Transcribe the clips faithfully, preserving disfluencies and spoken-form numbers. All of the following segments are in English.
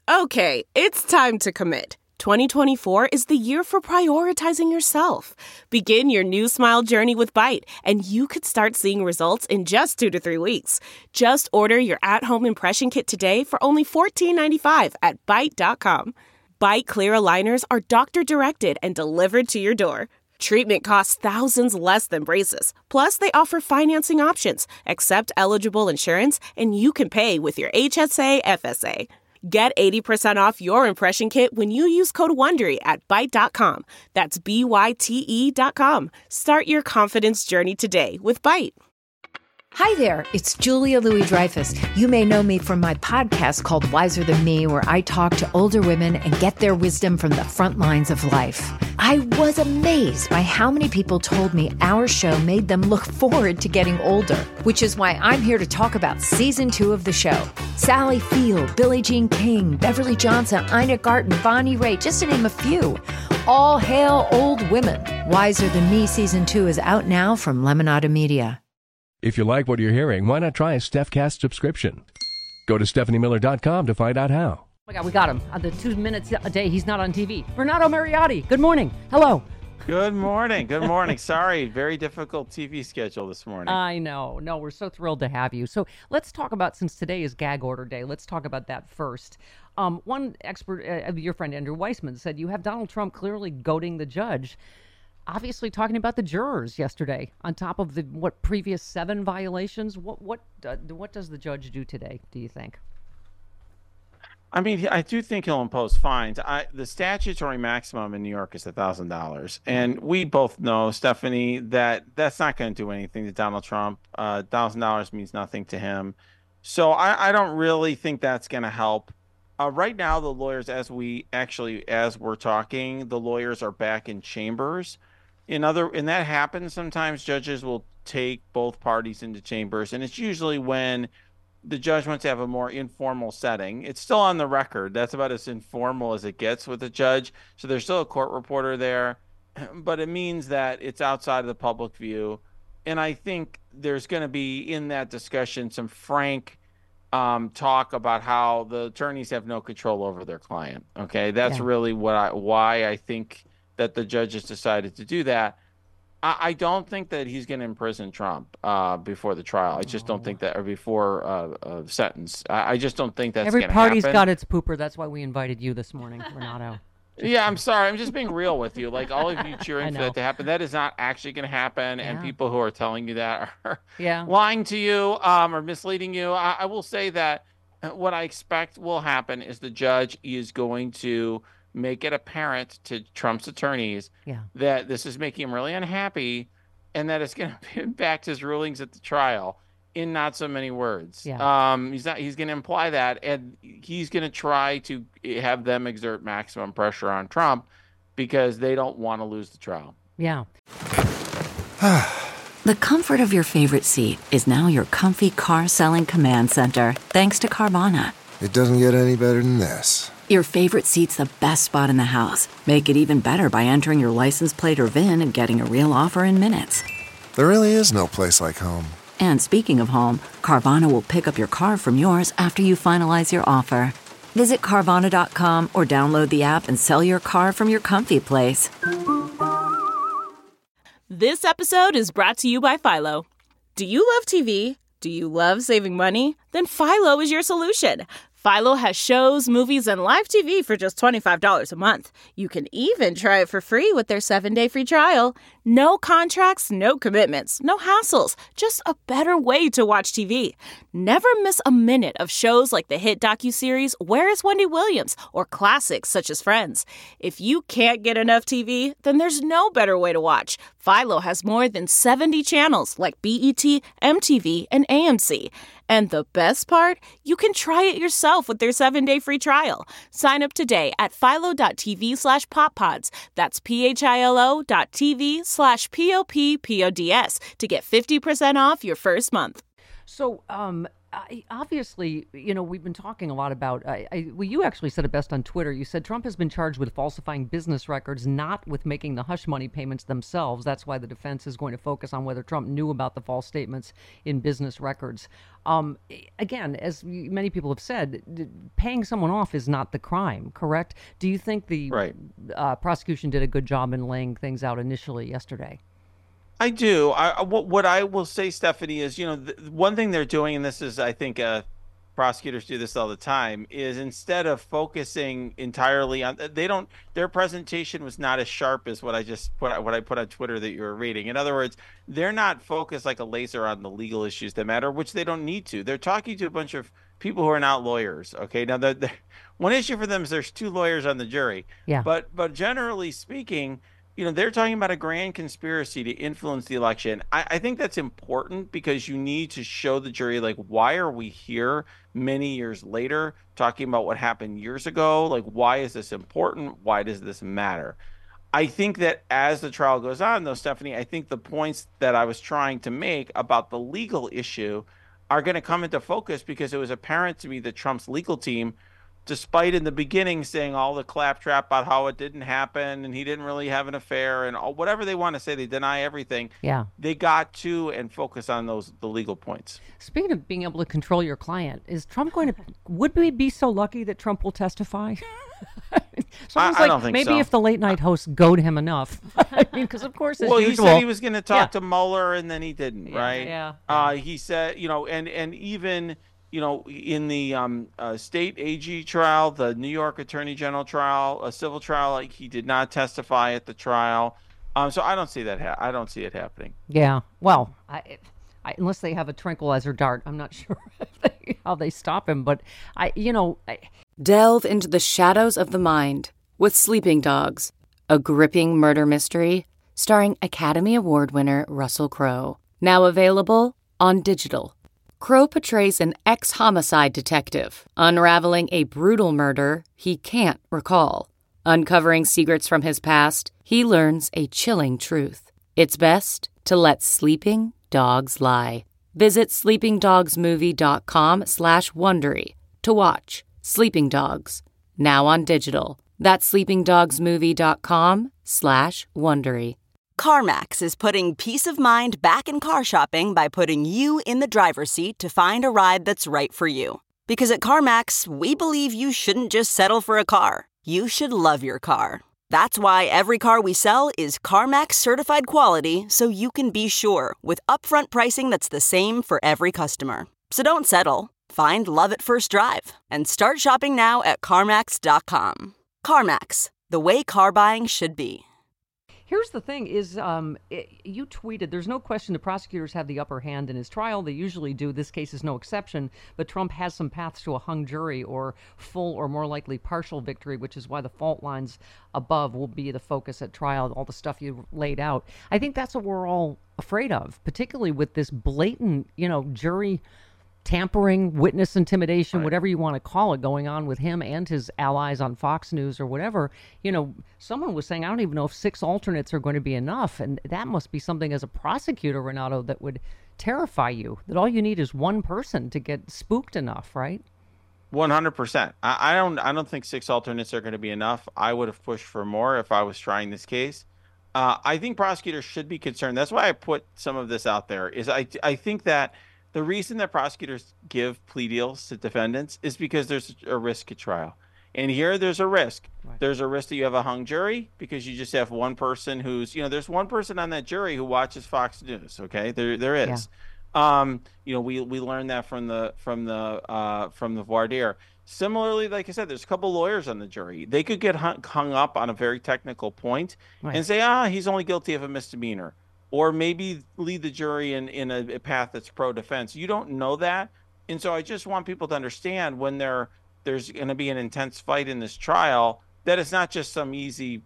Okay, it's time to commit. twenty twenty-four is the year for prioritizing yourself. Begin your new smile journey with Byte, and you could start seeing results in just two to three weeks. Just order your at-home impression kit today for only fourteen ninety-five at byte dot com. Byte clear aligners are doctor-directed and delivered to your door. Treatment costs thousands less than braces. Plus, they offer financing options, accept eligible insurance, and you can pay with your H S A F S A. Get eighty percent off your impression kit when you use code WONDERY at byte dot com. That's B Y T E dot com. Start your confidence journey today with Byte. Hi there, it's Julia Louis-Dreyfus. You may know me from my podcast called Wiser Than Me, where I talk to older women and get their wisdom from the front lines of life. I was amazed by how many people told me our show made them look forward to getting older, which is why I'm here to talk about season two of the show. Sally Field, Billie Jean King, Beverly Johnson, Ina Garten, Bonnie Raitt, just to name a few. All hail old women. Wiser Than Me season two is out now from Lemonada Media. If you like what you're hearing, why not try a StephCast subscription? Go to stephanie miller dot com to find out how. Oh my God, we got him. On the two minutes a day he's not on T V. Renato Mariotti, good morning. Hello. Good morning. Good morning. Sorry, very difficult T V schedule this morning. I know. No, we're so thrilled to have you. So let's talk about, since today is gag order day, let's talk about that first. Um, one expert, uh, your friend Andrew Weissman, said you have Donald Trump clearly goading the judge. Obviously talking about the jurors yesterday on top of the, what, previous seven violations. What what uh, what does the judge do today, do you think? I mean, I do think he'll impose fines. I, the statutory maximum in New York is one thousand dollars. And we both know, Stephanie, that that's not going to do anything to Donald Trump. Uh, one thousand dollars means nothing to him. So I, I don't really think that's going to help. Uh, right now, the lawyers, as we actually, as we're talking, the lawyers are back in chambers. In other, and that happens sometimes. Judges will take both parties into chambers, and it's usually when the judge wants to have a more informal setting. It's still on the record. That's about as informal as it gets with the judge. So there's still a court reporter there, but it means that it's outside of the public view. And I think there's going to be in that discussion some frank um, talk about how the attorneys have no control over their client. Okay, that's yeah. really what I why I think that the judge has decided to do that. I, I don't think that he's going to imprison Trump uh, before the trial. I just don't think that, or before uh, a sentence. I, I just don't think that's going to happen. Every party's got its pooper. That's why we invited you this morning, Renato. Just yeah, I'm sorry. I'm just being real with you. Like, all of you cheering for that to happen. That is not actually going to happen. Yeah. And people who are telling you that are yeah. lying to you um, or misleading you. I, I will say that what I expect will happen is the judge is going to make it apparent to Trump's attorneys yeah. that this is making him really unhappy, and that it's going to impact his rulings at the trial in not so many words. Yeah. Um, he's not. He's going to imply that, and he's going to try to have them exert maximum pressure on Trump because they don't want to lose the trial. Yeah. The comfort of your favorite seat is now your comfy car selling command center, thanks to Carvana. It doesn't get any better than this. Your favorite seat's the best spot in the house. Make it even better by entering your license plate or V I N and getting a real offer in minutes. There really is no place like home. And speaking of home, Carvana will pick up your car from yours after you finalize your offer. Visit Carvana dot com or download the app and sell your car from your comfy place. This episode is brought to you by Philo. Do you love T V? Do you love saving money? Then Philo is your solution. Philo has shows, movies, and live T V for just twenty-five dollars a month. You can even try it for free with their seven-day free trial. No contracts, no commitments, no hassles. Just a better way to watch T V. Never miss a minute of shows like the hit docuseries Where is Wendy Williams? Or classics such as Friends. If you can't get enough T V, then there's no better way to watch. Philo has more than seventy channels like B E T, M T V, and A M C. And the best part? You can try it yourself with their seven-day free trial. Sign up today at philo.tv slash poppods. That's P-H-I-L-O dot TV slash P-O-P-P-O-D-S to get fifty percent off your first month. So, um, I, obviously, you know, we've been talking a lot about, I, I, well, you actually said it best on Twitter. You said Trump has been charged with falsifying business records, not with making the hush money payments themselves. That's why the defense is going to focus on whether Trump knew about the false statements in business records. Um, again, as many people have said, paying someone off is not the crime, correct? Do you think the right. uh, prosecution did a good job in laying things out initially yesterday? I do. I, what, what I will say, Stephanie, is, you know, the, one thing they're doing, and this is, I think, uh, prosecutors do this all the time, is instead of focusing entirely on, they don't, their presentation was not as sharp as what I just put, what I put on Twitter that you were reading. In other words, they're not focused like a laser on the legal issues that matter, which they don't need to. They're talking to a bunch of people who are not lawyers. Okay. Now, the, the one issue for them is there's two lawyers on the jury. Yeah. But, but generally speaking, you know, they're talking about a grand conspiracy to influence the election. I, I think that's important because you need to show the jury, like, why are we here many years later talking about what happened years ago? Like, why is this important? Why does this matter? I think that as the trial goes on, though, Stephanie, I think the points that I was trying to make about the legal issue are going to come into focus because it was apparent to me that Trump's legal team, despite in the beginning saying all the claptrap about how it didn't happen and he didn't really have an affair and all, whatever they want to say, they deny everything. Yeah. They got to and focus on those the legal points. Speaking of being able to control your client, is Trump going to, would we be so lucky that Trump will testify? So I, like, I don't think maybe so. if the late night hosts goad him enough. I mean, because of course, as well, usual, he said he was going to talk yeah. to Mueller and then he didn't, Yeah, right? yeah, Uh, he said, you know, and, and even, you know, in the um, uh, state A G trial, the New York Attorney General trial, a civil trial, like he did not testify at the trial. Um, so I don't see that. Ha- I don't see it happening. Yeah. Well, I, I, unless they have a tranquilizer dart, I'm not sure if they, how they stop him. But I, you know, I, delve into the shadows of the mind with Sleeping Dogs, a gripping murder mystery starring Academy Award winner Russell Crowe. Now available on digital. Crowe portrays an ex-homicide detective unraveling a brutal murder he can't recall. Uncovering secrets from his past, he learns a chilling truth. It's best to let sleeping dogs lie. Visit sleepingdogsmovie.com slash Wondery to watch Sleeping Dogs, now on digital. That's sleepingdogsmovie.com slash Wondery. CarMax is putting peace of mind back in car shopping by putting you in the driver's seat to find a ride that's right for you. Because at CarMax, we believe you shouldn't just settle for a car. You should love your car. That's why every car we sell is CarMax certified quality, so you can be sure with upfront pricing that's the same for every customer. So don't settle. Find love at first drive and start shopping now at CarMax dot com. CarMax, the way car buying should be. Here's the thing is, um, it, you tweeted, there's no question the prosecutors have the upper hand in his trial. They usually do. This case is no exception. But Trump has some paths to a hung jury or full or more likely partial victory, which is why the fault lines above will be the focus at trial, all the stuff you laid out. I think that's what we're all afraid of, particularly with this blatant, you know, jury tampering, witness intimidation, right, whatever you want to call it, going on with him and his allies on Fox News or whatever. You know, someone was saying, I don't even know if six alternates are going to be enough. And that must be something as a prosecutor, Renato, that would terrify you, that all you need is one person to get spooked enough, right? one hundred percent. I, I don't I don't think six alternates are going to be enough. I would have pushed for more if I was trying this case. Uh, I think prosecutors should be concerned. That's why I put some of this out there, is I I think that the reason that prosecutors give plea deals to defendants is because there's a risk at trial. And here there's a risk. Right. There's a risk that you have a hung jury because you just have one person who's, you know, there's one person on that jury who watches Fox News. Okay, there there is. Yeah. Um, you know, we we learned that from the from the uh, from the voir dire. Similarly, like I said, there's a couple lawyers on the jury. They could get hung, hung up on a very technical point, right, and say, ah, he's only guilty of a misdemeanor. Or maybe lead the jury in, in a, a path that's pro-defense. You don't know that. And so I just want people to understand when there there's going to be an intense fight in this trial, that it's not just some easy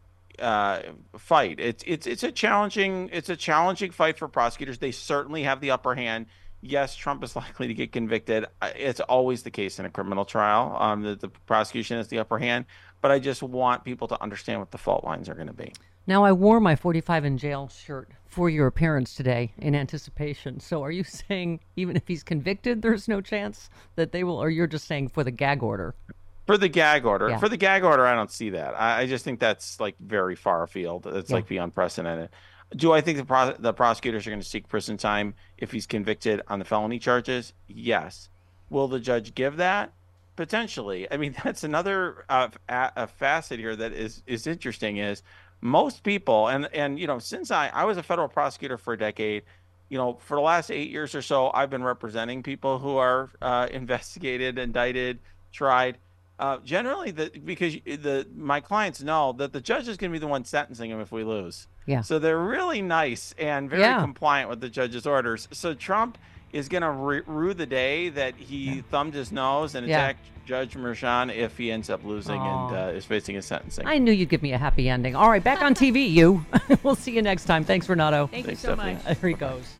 uh, fight. It's it's it's a challenging it's a challenging fight for prosecutors. They certainly have the upper hand. Yes, Trump is likely to get convicted. It's always the case in a criminal trial. Um, the, the prosecution has the upper hand. But I just want people to understand what the fault lines are going to be. Now, I wore my forty-five in jail shirt for your appearance today in anticipation. So are you saying even if he's convicted, there's no chance that they will, or you're just saying for the gag order? For the gag order. Yeah. For the gag order, I don't see that. I, I just think that's like very far afield. It's Yeah. like the unprecedented. Do I think the pro- the prosecutors are going to seek prison time if he's convicted on the felony charges? Yes. Will the judge give that? Potentially. I mean, that's another uh, a, a facet here that is is interesting. Is most people, and and you know, since I I was a federal prosecutor for a decade, you know, for the last eight years or so, I've been representing people who are uh, investigated, indicted, tried. Uh, generally, the because the my clients know that the judge is going to be the one sentencing them if we lose. Yeah. So they're really nice and very Yeah. compliant with the judge's orders. So Trump is going to re- rue the day that he yeah. thumbed his nose and Yeah. attacked Judge Merchan if he ends up losing Aw. and uh, is facing a sentencing. I knew you'd give me a happy ending. All right, back on T V, you. We'll see you next time. Thanks, Renato. Thank Thanks, you so Stephanie. much. There he goes.